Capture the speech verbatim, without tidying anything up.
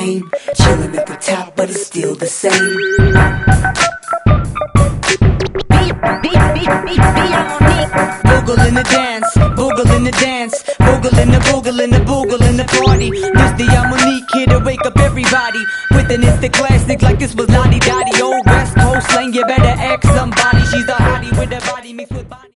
game. Chillin' at the top, but it's still the same. Boogle in the dance, boogle in the dance, boogle in the boogle in the boogle in the party. This the Monique here to wake up everybody with an instant classic like this was Lottie Dottie. Old West Coast slang, you better ask somebody. She's a hottie with a body mixed with body.